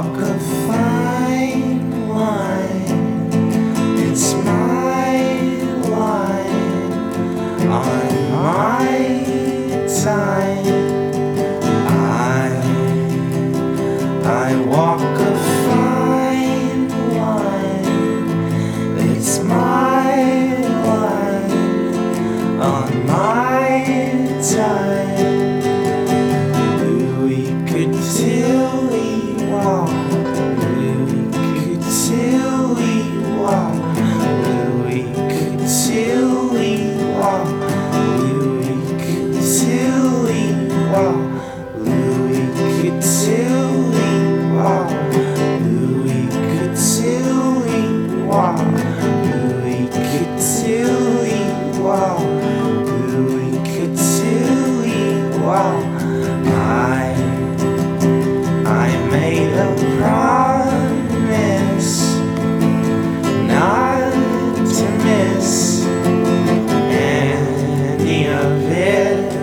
walk a fine line. It's my line on my time. I walk a fine line. It's my line on my time. Louis could till we walk. Louis could till we walk. Louis could till we walk. Louis could till we walk. Louis could till we walk. Louis could till we walk. Louis could till we walk. Louis could till we walk. I made a promise not to miss any of it.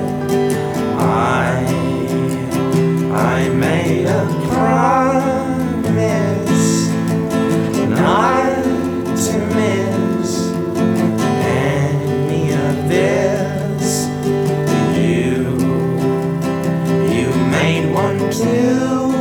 I made a promise not to miss any of this. You made one too.